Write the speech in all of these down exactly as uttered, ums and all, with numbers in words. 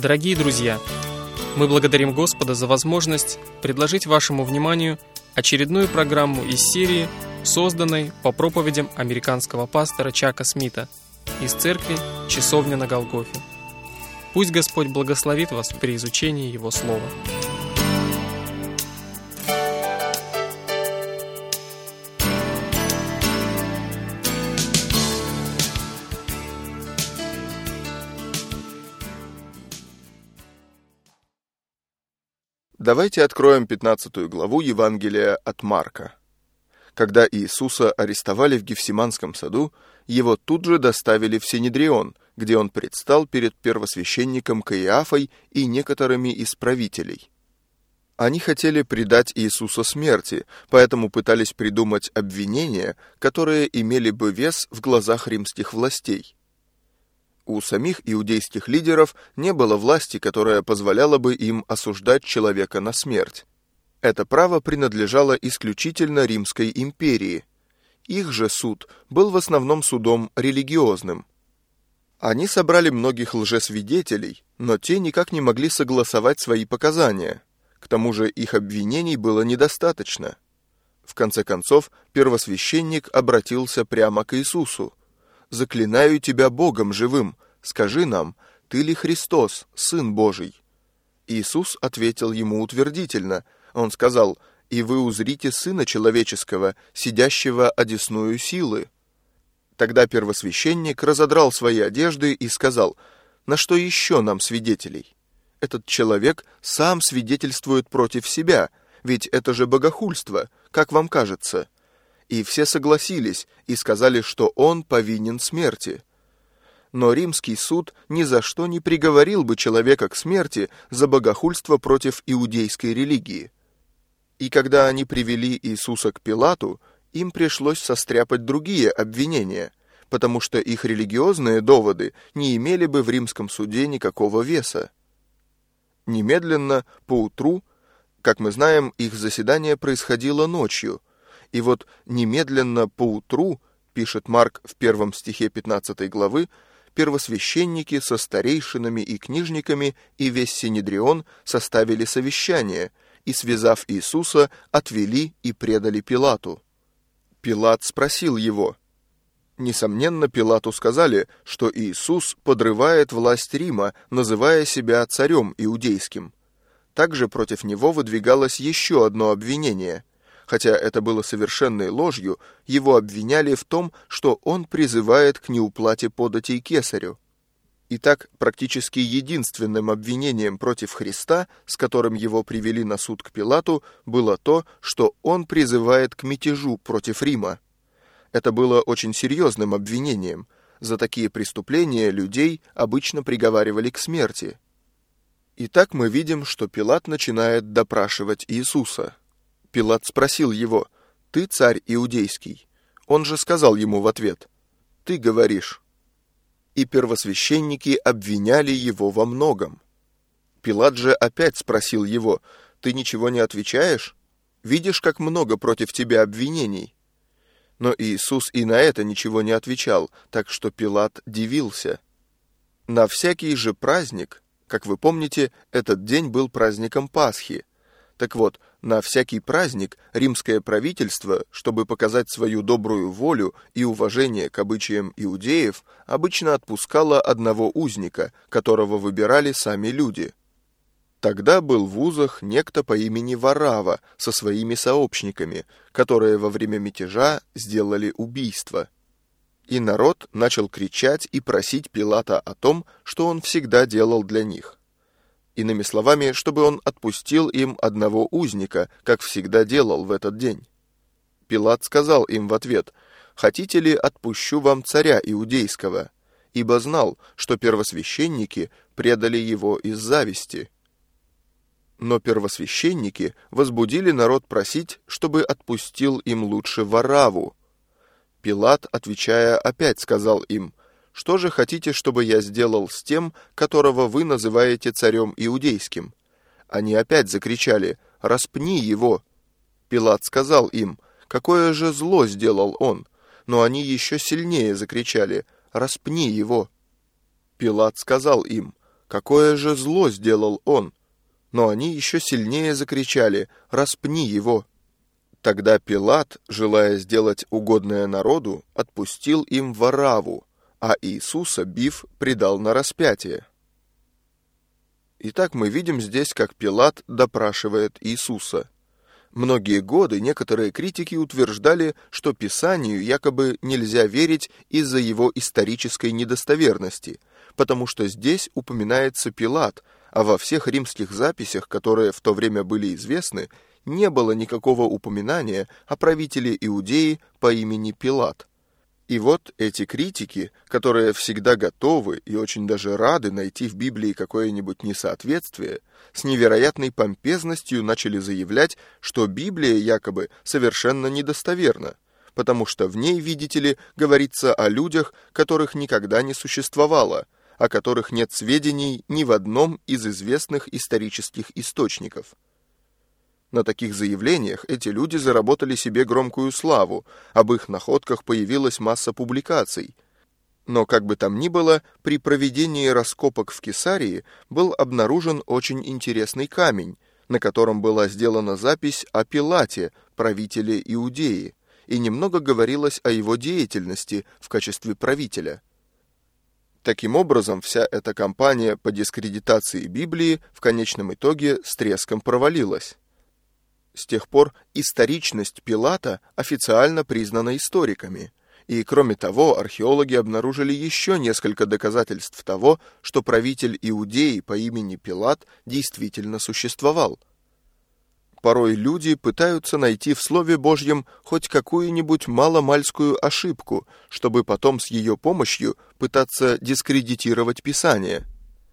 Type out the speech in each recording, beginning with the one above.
Дорогие друзья, мы благодарим Господа за возможность предложить вашему вниманию очередную программу из серии, созданной по проповедям американского пастора Чака Смита из церкви «Часовня на Голгофе». Пусть Господь благословит вас при изучении Его Слова. Давайте откроем пятнадцатую главу Евангелия от Марка. Когда Иисуса арестовали в Гефсиманском саду, его тут же доставили в Синедрион, где он предстал перед первосвященником Каиафой и некоторыми из правителей. Они хотели предать Иисуса смерти, поэтому пытались придумать обвинения, которые имели бы вес в глазах римских властей. У самих иудейских лидеров не было власти, которая позволяла бы им осуждать человека на смерть. Это право принадлежало исключительно Римской империи. Их же суд был в основном судом религиозным. Они собрали многих лжесвидетелей, но те никак не могли согласовать свои показания. К тому же их обвинений было недостаточно. В конце концов, первосвященник обратился прямо к Иисусу. «Заклинаю тебя Богом живым, скажи нам, ты ли Христос, Сын Божий?» Иисус ответил ему утвердительно. Он сказал: «И вы узрите Сына Человеческого, сидящего одесную силы». Тогда первосвященник разодрал свои одежды и сказал: «На что еще нам свидетелей? Этот человек сам свидетельствует против себя, ведь это же богохульство, как вам кажется?» И все согласились и сказали, что он повинен смерти. Но римский суд ни за что не приговорил бы человека к смерти за богохульство против иудейской религии. И когда они привели Иисуса к Пилату, им пришлось состряпать другие обвинения, потому что их религиозные доводы не имели бы в римском суде никакого веса. Немедленно, поутру, как мы знаем, их заседание происходило ночью, и вот немедленно поутру, пишет Марк в первом стихе пятнадцатой главы, первосвященники со старейшинами и книжниками и весь Синедрион составили совещание и, связав Иисуса, отвели и предали Пилату. Пилат спросил его. Несомненно, Пилату сказали, что Иисус подрывает власть Рима, называя себя царем иудейским. Также против него выдвигалось еще одно обвинение. Хотя это было совершенной ложью, его обвиняли в том, что он призывает к неуплате податей кесарю. Итак, практически единственным обвинением против Христа, с которым его привели на суд к Пилату, было то, что он призывает к мятежу против Рима. Это было очень серьезным обвинением. За такие преступления людей обычно приговаривали к смерти. Итак, мы видим, что Пилат начинает допрашивать Иисуса. Пилат спросил его: «Ты царь иудейский?» Он же сказал ему в ответ: «Ты говоришь». И первосвященники обвиняли его во многом. Пилат же опять спросил его: «Ты ничего не отвечаешь? Видишь, как много против тебя обвинений?» Но Иисус и на это ничего не отвечал, так что Пилат дивился. На всякий же праздник, как вы помните, этот день был праздником Пасхи. Так вот, на всякий праздник римское правительство, чтобы показать свою добрую волю и уважение к обычаям иудеев, обычно отпускало одного узника, которого выбирали сами люди. Тогда был в узах некто по имени Варава со своими сообщниками, которые во время мятежа сделали убийство. И народ начал кричать и просить Пилата о том, что он всегда делал для них. Иными словами, чтобы он отпустил им одного узника, как всегда делал в этот день. Пилат сказал им в ответ: «Хотите ли, отпущу вам царя иудейского?» Ибо знал, что первосвященники предали его из зависти. Но первосвященники возбудили народ просить, чтобы отпустил им лучше Варавву. Пилат, отвечая, опять сказал им: «Что же хотите, чтобы я сделал с тем, которого вы называете царем иудейским?» Они опять закричали: «Распни его!» Пилат сказал им: «Какое же зло сделал он?» Но они еще сильнее закричали: «Распни его!» Пилат сказал им: какое же зло сделал он? Но они еще сильнее закричали: «Распни его!» Тогда Пилат, желая сделать угодное народу, отпустил им Варавву, а Иисуса, бив, предал на распятие. Итак, мы видим здесь, как Пилат допрашивает Иисуса. Многие годы некоторые критики утверждали, что Писанию якобы нельзя верить из-за его исторической недостоверности, потому что здесь упоминается Пилат, а во всех римских записях, которые в то время были известны, не было никакого упоминания о правителе Иудеи по имени Пилат. И вот эти критики, которые всегда готовы и очень даже рады найти в Библии какое-нибудь несоответствие, с невероятной помпезностью начали заявлять, что Библия якобы совершенно недостоверна, потому что в ней, видите ли, говорится о людях, которых никогда не существовало, о которых нет сведений ни в одном из известных исторических источников. На таких заявлениях эти люди заработали себе громкую славу, об их находках появилась масса публикаций. Но как бы там ни было, при проведении раскопок в Кесарии был обнаружен очень интересный камень, на котором была сделана запись о Пилате, правителе Иудеи, и немного говорилось о его деятельности в качестве правителя. Таким образом, вся эта кампания по дискредитации Библии в конечном итоге с треском провалилась. С тех пор историчность Пилата официально признана историками, и, кроме того, археологи обнаружили еще несколько доказательств того, что правитель Иудеи по имени Пилат действительно существовал. Порой люди пытаются найти в Слове Божьем хоть какую-нибудь маломальскую ошибку, чтобы потом с ее помощью пытаться дискредитировать Писание.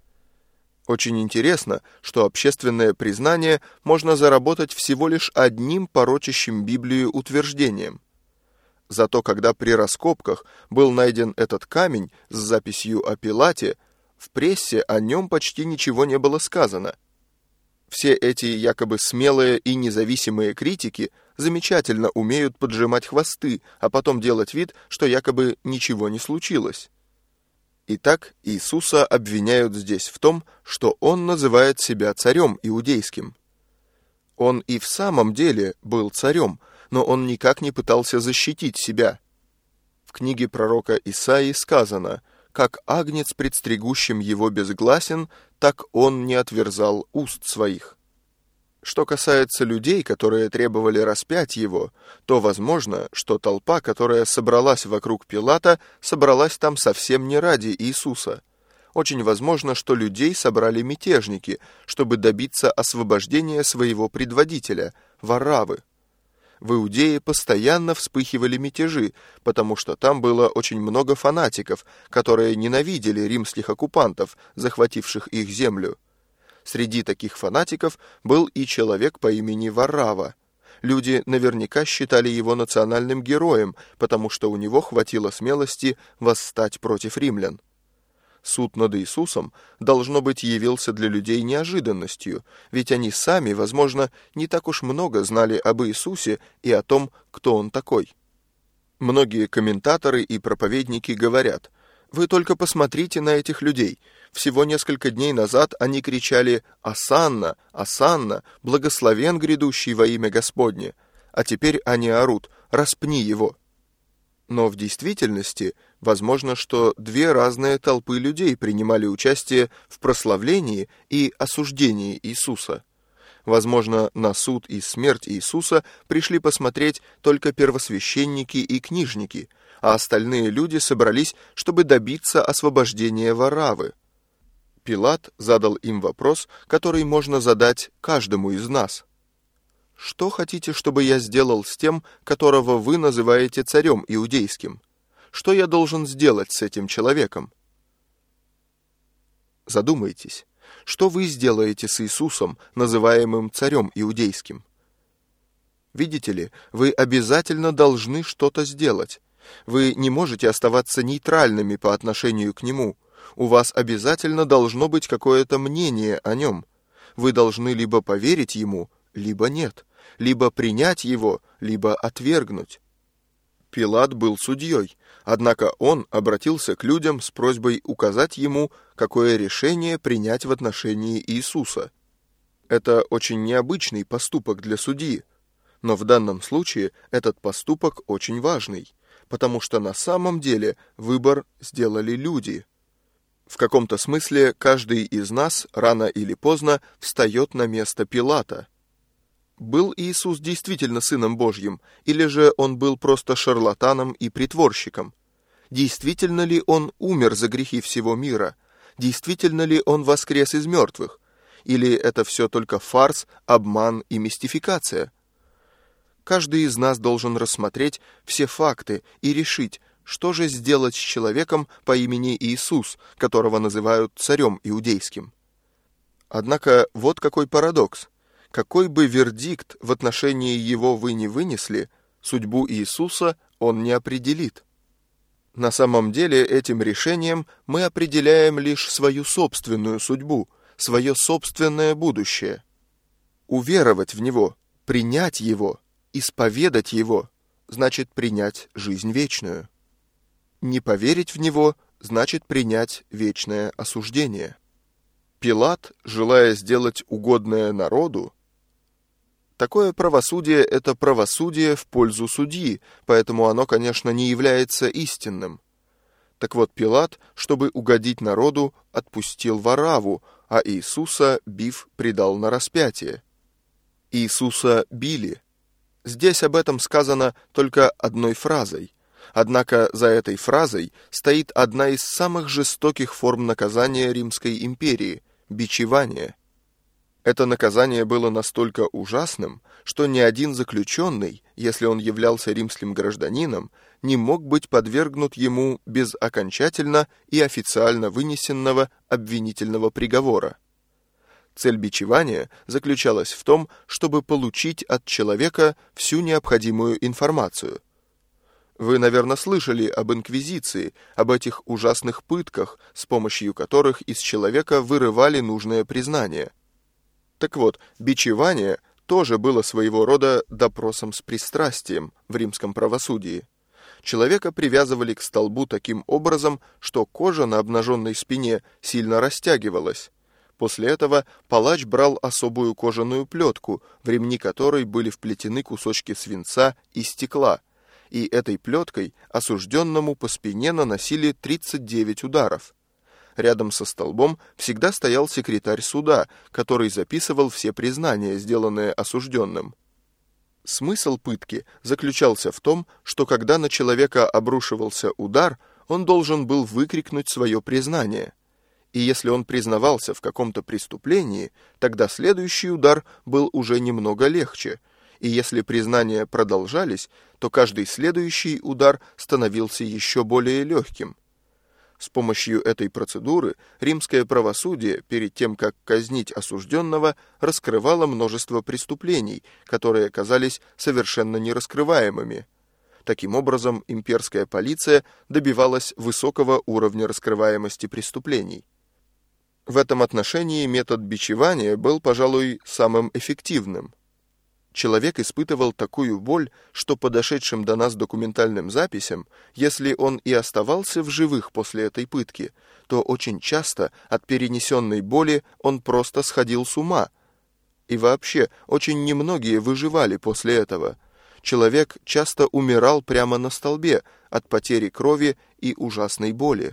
Очень интересно, что общественное признание можно заработать всего лишь одним порочащим Библию утверждением. Зато когда при раскопках был найден этот камень с записью о Пилате, в прессе о нем почти ничего не было сказано. Все эти якобы смелые и независимые критики замечательно умеют поджимать хвосты, а потом делать вид, что якобы ничего не случилось. Итак, Иисуса обвиняют здесь в том, что Он называет себя царем иудейским. Он и в самом деле был царем, но он никак не пытался защитить себя. В книге пророка Исаии сказано: «Как агнец пред стригущим его безгласен, так он не отверзал уст своих». Что касается людей, которые требовали распять его, то возможно, что толпа, которая собралась вокруг Пилата, собралась там совсем не ради Иисуса. Очень возможно, что людей собрали мятежники, чтобы добиться освобождения своего предводителя, Вараввы. В Иудее постоянно вспыхивали мятежи, потому что там было очень много фанатиков, которые ненавидели римских оккупантов, захвативших их землю. Среди таких фанатиков был и человек по имени Варавва. Люди наверняка считали его национальным героем, потому что у него хватило смелости восстать против римлян. Суд над Иисусом, должно быть, явился для людей неожиданностью, ведь они сами, возможно, не так уж много знали об Иисусе и о том, кто Он такой. Многие комментаторы и проповедники говорят: «Вы только посмотрите на этих людей. Всего несколько дней назад они кричали: «Осанна! Осанна! Благословен грядущий во имя Господне!» А теперь они орут: «Распни его!» Но в действительности, возможно, что две разные толпы людей принимали участие в прославлении и осуждении Иисуса. Возможно, на суд и смерть Иисуса пришли посмотреть только первосвященники и книжники, а остальные люди собрались, чтобы добиться освобождения Вараввы. Пилат задал им вопрос, который можно задать каждому из нас. «Что хотите, чтобы я сделал с тем, которого вы называете царем иудейским? Что я должен сделать с этим человеком?» Задумайтесь, что вы сделаете с Иисусом, называемым царем иудейским? Видите ли, вы обязательно должны что-то сделать. Вы не можете оставаться нейтральными по отношению к Нему. У вас обязательно должно быть какое-то мнение о Нем. Вы должны либо поверить Ему, либо нет, либо принять Его, либо отвергнуть. Пилат был судьей, однако он обратился к людям с просьбой указать ему, какое решение принять в отношении Иисуса. Это очень необычный поступок для судьи, но в данном случае этот поступок очень важный, потому что на самом деле выбор сделали люди. В каком-то смысле каждый из нас рано или поздно встает на место Пилата. Был Иисус действительно Сыном Божьим, или же он был просто шарлатаном и притворщиком? Действительно ли он умер за грехи всего мира? Действительно ли он воскрес из мертвых? Или это все только фарс, обман и мистификация? Каждый из нас должен рассмотреть все факты и решить, что же сделать с человеком по имени Иисус, которого называют царем иудейским. Однако вот какой парадокс. Какой бы вердикт в отношении его вы ни вынесли, судьбу Иисуса он не определит. На самом деле этим решением мы определяем лишь свою собственную судьбу, свое собственное будущее. Уверовать в Него, принять Его, исповедать Его, значит принять жизнь вечную. Не поверить в Него, значит принять вечное осуждение. Пилат, желая сделать угодное народу, такое правосудие – это правосудие в пользу судьи, поэтому оно, конечно, не является истинным. Так вот, Пилат, чтобы угодить народу, отпустил Варавву, а Иисуса, бив, предал на распятие. Иисуса били. Здесь об этом сказано только одной фразой. Однако за этой фразой стоит одна из самых жестоких форм наказания Римской империи – бичевание. Это наказание было настолько ужасным, что ни один заключенный, если он являлся римским гражданином, не мог быть подвергнут ему без окончательно и официально вынесенного обвинительного приговора. Цель бичевания заключалась в том, чтобы получить от человека всю необходимую информацию. Вы, наверное, слышали об инквизиции, об этих ужасных пытках, с помощью которых из человека вырывали нужное признание. Так вот, бичевание тоже было своего рода допросом с пристрастием в римском правосудии. Человека привязывали к столбу таким образом, что кожа на обнаженной спине сильно растягивалась. После этого палач брал особую кожаную плетку, в ремни которой были вплетены кусочки свинца и стекла, и этой плеткой осужденному по спине наносили тридцать девять ударов. Рядом со столбом всегда стоял секретарь суда, который записывал все признания, сделанные осужденным. Смысл пытки заключался в том, что когда на человека обрушивался удар, он должен был выкрикнуть свое признание. И если он признавался в каком-то преступлении, тогда следующий удар был уже немного легче, и если признания продолжались, то каждый следующий удар становился еще более легким. С помощью этой процедуры римское правосудие, перед тем, как казнить осужденного, раскрывало множество преступлений, которые оказались совершенно нераскрываемыми. Таким образом, имперская полиция добивалась высокого уровня раскрываемости преступлений. В этом отношении метод бичевания был, пожалуй, самым эффективным. Человек испытывал такую боль, что по дошедшим до нас документальным записям, если он и оставался в живых после этой пытки, то очень часто от перенесенной боли он просто сходил с ума. И вообще, очень немногие выживали после этого. Человек часто умирал прямо на столбе от потери крови и ужасной боли.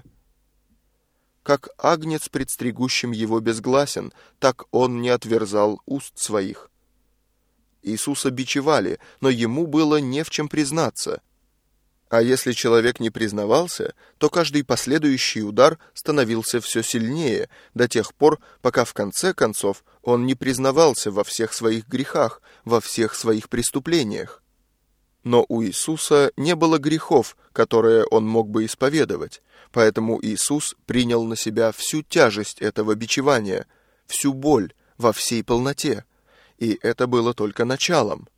Как агнец пред стригущим его безгласен, так он не отверзал уст своих. Иисуса бичевали, но ему было не в чем признаться. А если человек не признавался, то каждый последующий удар становился все сильнее, до тех пор, пока в конце концов он не признавался во всех своих грехах, во всех своих преступлениях. Но у Иисуса не было грехов, которые он мог бы исповедовать, поэтому Иисус принял на себя всю тяжесть этого бичевания, всю боль во всей полноте. И это было только началом.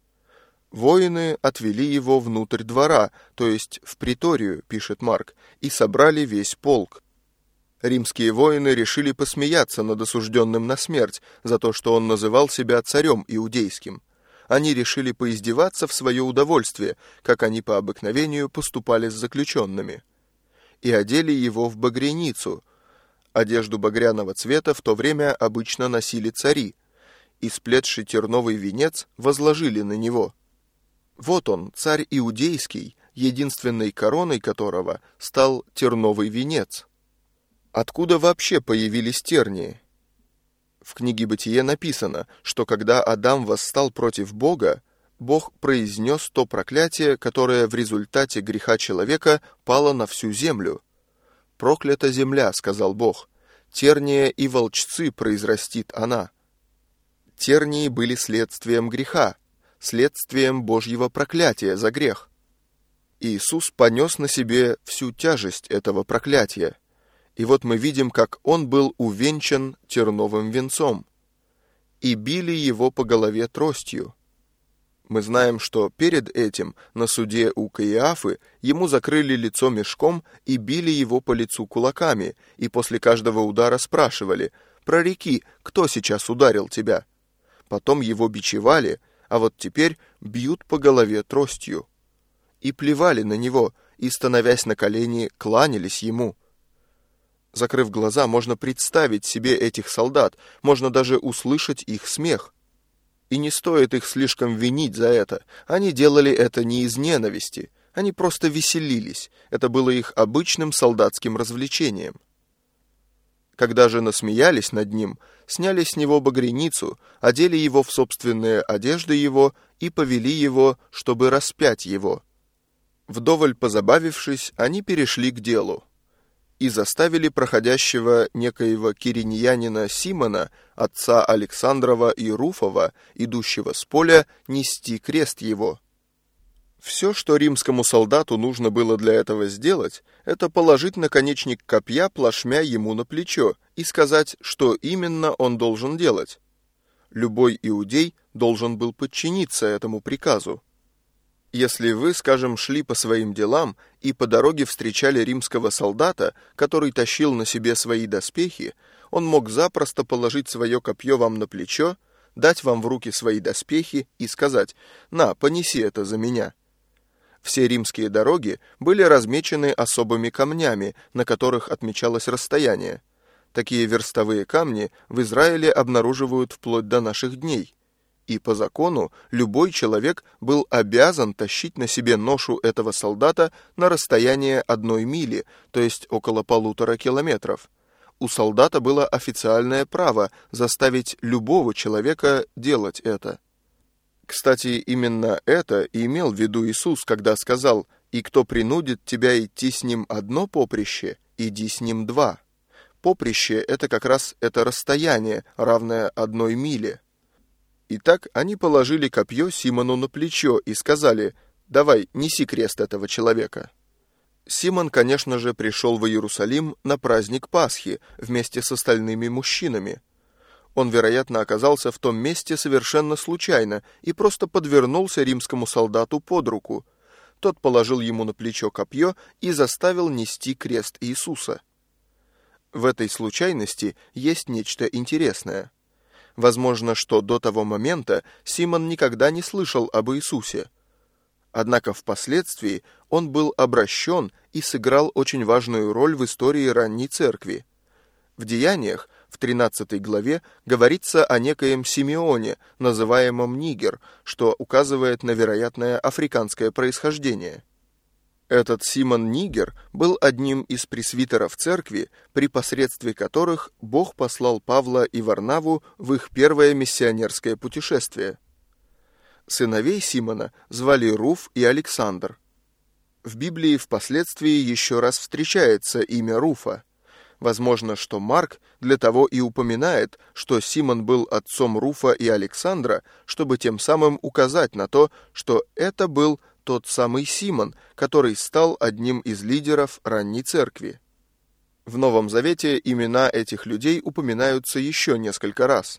Воины отвели его внутрь двора, то есть в приторию, пишет Марк, и собрали весь полк. Римские воины решили посмеяться над осужденным на смерть за то, что он называл себя царем иудейским. они решили поиздеваться в свое удовольствие, как они по обыкновению поступали с заключенными, и одели его в багряницу. Одежду багряного цвета в то время обычно носили цари, и сплетший терновый венец возложили на него. Вот он, царь иудейский, единственной короной которого стал терновый венец. Откуда вообще появились тернии? В книге «Бытие» написано, что когда Адам восстал против Бога, Бог произнес то проклятие, которое в результате греха человека пало на всю землю. «Проклята земля», — сказал Бог, — «терния и волчцы произрастит она». Тернии были следствием греха, следствием Божьего проклятия за грех. Иисус понес на себе всю тяжесть этого проклятия. И вот мы видим, как он был увенчан терновым венцом. И били его по голове тростью. Мы знаем, что перед этим на суде у Каиафы ему закрыли лицо мешком и били его по лицу кулаками, и после каждого удара спрашивали: «Прореки, кто сейчас ударил тебя?» Потом его бичевали, а вот теперь бьют по голове тростью. И плевали на него, и, становясь на колени, кланялись ему. Закрыв глаза, можно представить себе этих солдат, можно даже услышать их смех. И не стоит их слишком винить за это. Они делали это не из ненависти, они просто веселились. Это было их обычным солдатским развлечением. Когда же насмеялись над ним, сняли с него багряницу, одели его в собственные одежды его и повели его, чтобы распять его. Вдоволь позабавившись, они перешли к делу и заставили проходящего некоего кириньянина Симона, отца Александрова и Руфова, идущего с поля, нести крест его. Все, что римскому солдату нужно было для этого сделать, это положить наконечник копья плашмя ему на плечо и сказать, что именно он должен делать. Любой иудей должен был подчиниться этому приказу. Если вы, скажем, шли по своим делам и по дороге встречали римского солдата, который тащил на себе свои доспехи, он мог запросто положить свое копье вам на плечо, дать вам в руки свои доспехи и сказать: «На, понеси это за меня». Все римские дороги были размечены особыми камнями, на которых отмечалось расстояние. Такие верстовые камни в Израиле обнаруживают вплоть до наших дней. И по закону любой человек был обязан тащить на себе ношу этого солдата на расстояние одной мили, то есть около полутора километров. У солдата было официальное право заставить любого человека делать это. Кстати, именно это и имел в виду Иисус, когда сказал: «И кто принудит тебя идти с ним одно поприще, иди с ним два». Поприще — это как раз это расстояние, равное одной миле. Итак, они положили копье Симону на плечо и сказали: «Давай, неси крест этого человека». Симон, конечно же, пришел в Иерусалим на праздник Пасхи вместе с остальными мужчинами. Он, вероятно, оказался в том месте совершенно случайно и просто подвернулся римскому солдату под руку. Тот положил ему на плечо копье и заставил нести крест Иисуса. В этой случайности есть нечто интересное. Возможно, что до того момента Симон никогда не слышал об Иисусе. Однако впоследствии он был обращен и сыграл очень важную роль в истории ранней церкви. В Деяниях, в тринадцатой главе, говорится о некоем Симеоне, называемом Нигер, что указывает на вероятное африканское происхождение. Этот Симон Нигер был одним из пресвитеров церкви, при посредстве которых Бог послал Павла и Варнаву в их первое миссионерское путешествие. Сыновей Симона звали Руф и Александр. В Библии впоследствии еще раз встречается имя Руфа. Возможно, что Марк для того и упоминает, что Симон был отцом Руфа и Александра, чтобы тем самым указать на то, что это был тот самый Симон, который стал одним из лидеров ранней церкви. В Новом Завете имена этих людей упоминаются еще несколько раз.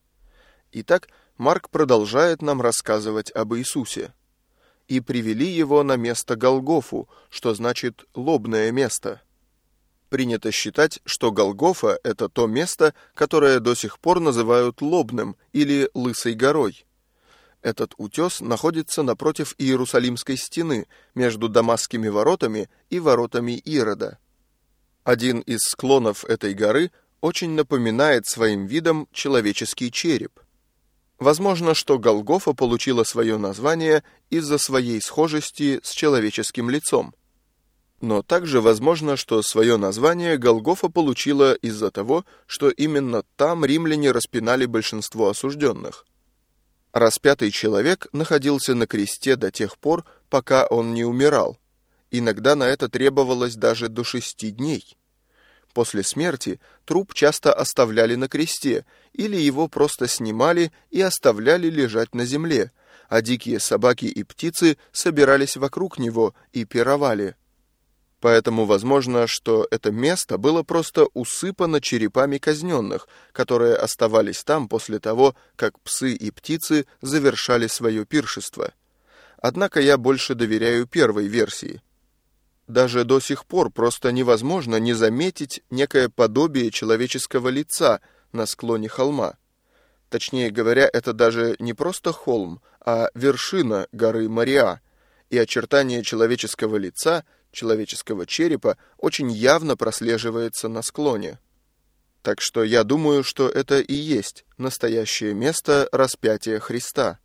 Итак, Марк продолжает нам рассказывать об Иисусе. «И привели его на место Голгофу», что значит «лобное место». Принято считать, что Голгофа — это то место, которое до сих пор называют Лобным или Лысой горой. Этот утес находится напротив Иерусалимской стены, между Дамасскими воротами и воротами Ирода. Один из склонов этой горы очень напоминает своим видом человеческий череп. Возможно, что Голгофа получила свое название из-за своей схожести с человеческим лицом. Но также возможно, что свое название Голгофа получила из-за того, что именно там римляне распинали большинство осужденных. Распятый человек находился на кресте до тех пор, пока он не умирал. Иногда на это требовалось даже до шести дней. После смерти труп часто оставляли на кресте, или его просто снимали и оставляли лежать на земле, а дикие собаки и птицы собирались вокруг него и пировали. Поэтому возможно, что это место было просто усыпано черепами казненных, которые оставались там после того, как псы и птицы завершали свое пиршество. Однако я больше доверяю первой версии. Даже до сих пор просто невозможно не заметить некое подобие человеческого лица на склоне холма. Точнее говоря, это даже не просто холм, а вершина горы Мориа, и очертания человеческого лица, человеческого черепа очень явно прослеживается на склоне. Так что я думаю, что это и есть настоящее место распятия Христа.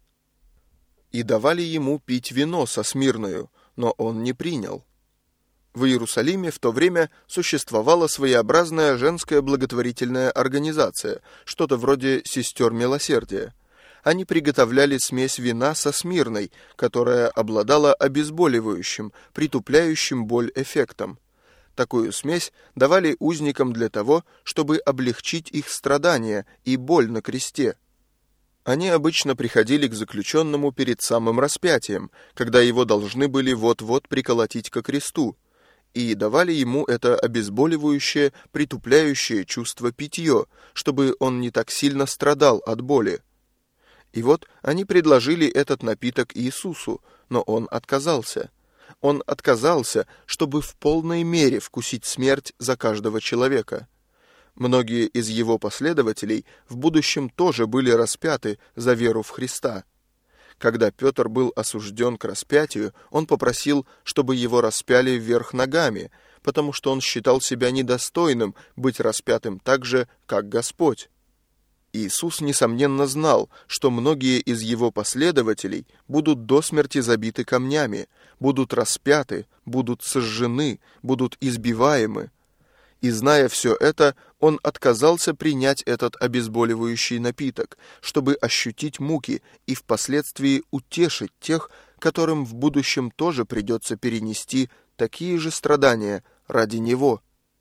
И давали ему пить вино со смирною, но он не принял. В Иерусалиме в то время существовала своеобразная женская благотворительная организация, что-то вроде «Сестер Милосердия». Они приготовляли смесь вина со смирной, которая обладала обезболивающим, притупляющим боль эффектом. Такую смесь давали узникам для того, чтобы облегчить их страдания и боль на кресте. Они обычно приходили к заключенному перед самым распятием, когда его должны были вот-вот приколотить ко кресту, и давали ему это обезболивающее, притупляющее чувство питье, чтобы он не так сильно страдал от боли. И вот они предложили этот напиток Иисусу, но он отказался. Он отказался, чтобы в полной мере вкусить смерть за каждого человека. Многие из его последователей в будущем тоже были распяты за веру в Христа. Когда Петр был осужден к распятию, он попросил, чтобы его распяли вверх ногами, потому что он считал себя недостойным быть распятым так же, как Господь. Иисус, несомненно, знал, что многие из его последователей будут до смерти забиты камнями, будут распяты, будут сожжены, будут избиваемы. И, зная все это, он отказался принять этот обезболивающий напиток, чтобы ощутить муки и впоследствии утешить тех, которым в будущем тоже придется перенести такие же страдания ради него.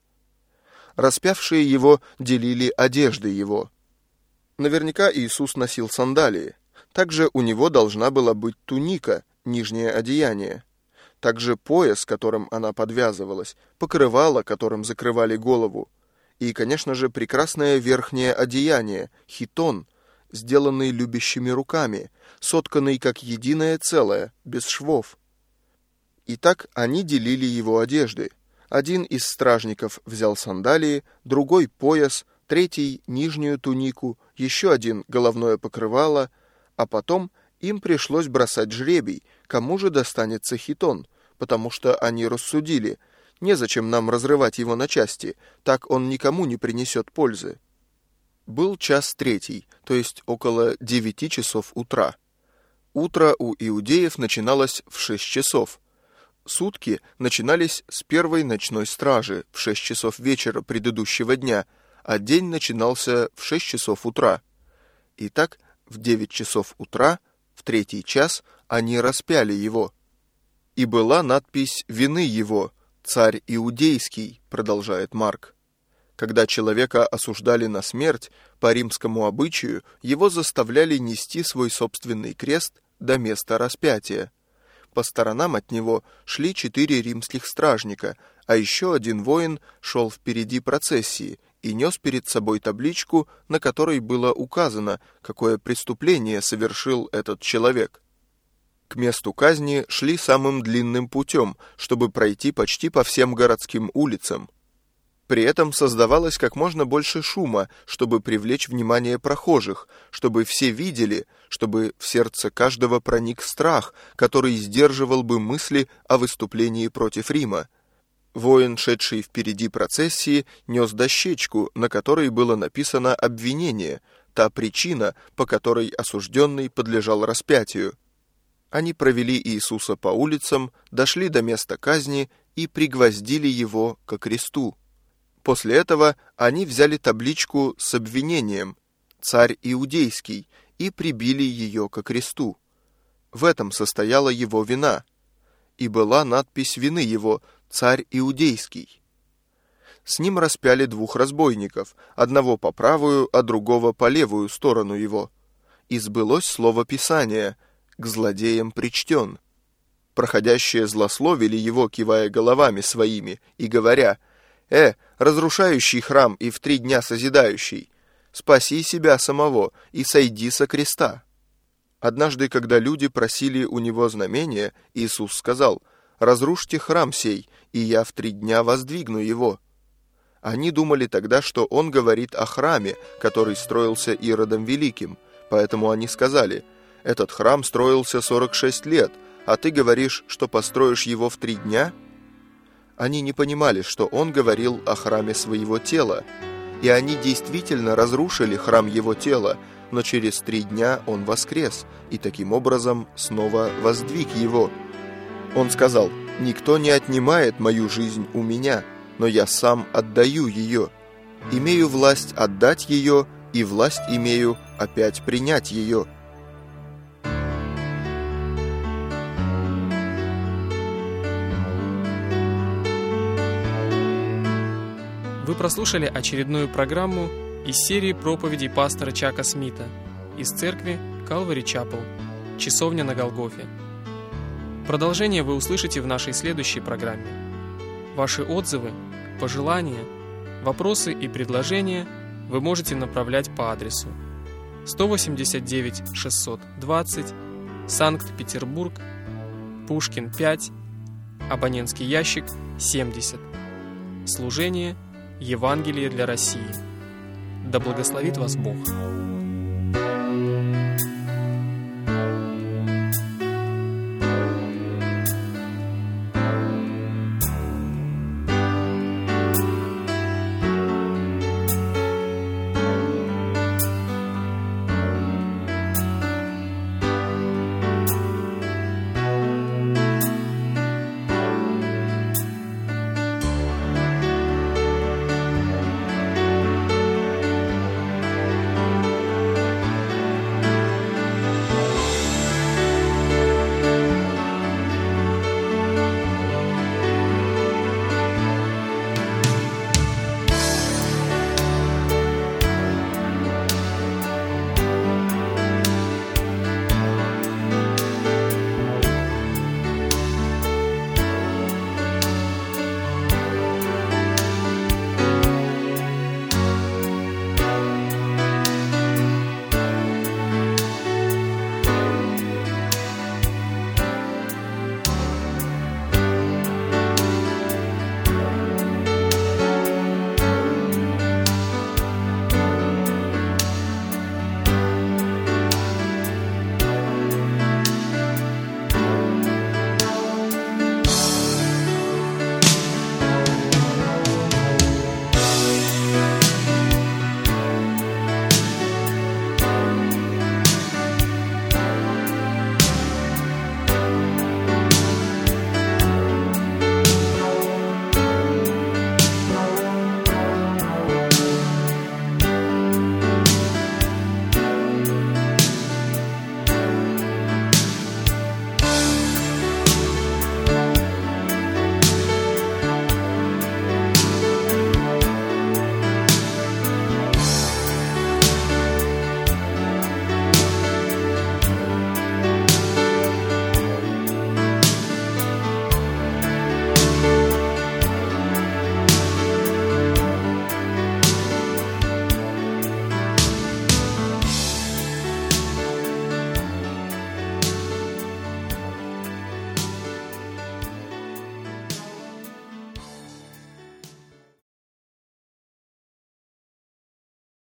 Распявшие его делили одежды его. Наверняка Иисус носил сандалии. Также у него должна была быть туника, нижнее одеяние. Также пояс, которым она подвязывалась, покрывало, которым закрывали голову. И, конечно же, прекрасное верхнее одеяние, хитон, сделанный любящими руками, сотканный как единое целое, без швов. Итак, они делили его одежды. Один из стражников взял сандалии, другой — пояс, третий — нижнюю тунику, еще один — головное покрывало, а потом им пришлось бросать жребий, кому же достанется хитон, потому что они рассудили, незачем нам разрывать его на части, так он никому не принесет пользы. Был час третий, то есть около девяти часов утра. Утро у иудеев начиналось в шесть часов. Сутки начинались с первой ночной стражи в шесть часов вечера предыдущего дня, а день начинался в шесть часов утра. Итак, в девять часов утра, в третий час, они распяли его. И была надпись вины его, «Царь Иудейский», продолжает Марк. Когда человека осуждали на смерть, по римскому обычаю его заставляли нести свой собственный крест до места распятия. По сторонам от него шли четыре римских стражника, а еще один воин шел впереди процессии и нес перед собой табличку, на которой было указано, какое преступление совершил этот человек. К месту казни шли самым длинным путем, чтобы пройти почти по всем городским улицам. При этом создавалось как можно больше шума, чтобы привлечь внимание прохожих, чтобы все видели, чтобы в сердце каждого проник страх, который сдерживал бы мысли о выступлении против Рима. Воин, шедший впереди процессии, нес дощечку, на которой было написано обвинение, та причина, по которой осужденный подлежал распятию. Они провели Иисуса по улицам, дошли до места казни и пригвоздили его ко кресту. После этого они взяли табличку с обвинением «Царь Иудейский» и прибили ее ко кресту. В этом состояла его вина. И была надпись вины его «Царь Иудейский». С ним распяли двух разбойников, одного по правую, а другого по левую сторону его. И сбылось слово Писания «К злодеям причтен». Проходящие злословили его, кивая головами своими, и говоря: «Э, разрушающий храм и в три дня созидающий, спаси себя самого и сойди со креста». Однажды, когда люди просили у него знамения, Иисус сказал: «Разрушьте храм сей, и я в три дня воздвигну его». Они думали тогда, что он говорит о храме, который строился Иродом Великим, поэтому они сказали: «Этот храм строился сорок шесть лет, а ты говоришь, что построишь его в три дня?» Они не понимали, что он говорил о храме своего тела, и они действительно разрушили храм его тела, но через три дня он воскрес, и таким образом снова воздвиг его. Он сказал: «Никто не отнимает мою жизнь у меня, но я сам отдаю ее. Имею власть отдать ее, и власть имею опять принять ее». Вы прослушали очередную программу из серии проповедей пастора Чака Смита из церкви Calvary Chapel, Часовня на Голгофе. Продолжение вы услышите в нашей следующей программе. Ваши отзывы, пожелания, вопросы и предложения вы можете направлять по адресу сто восемьдесят девять шестьсот двадцать, Санкт-Петербург, Пушкин пять, абонентский ящик семьдесят. Служение Евангелие для России. Да благословит вас Бог.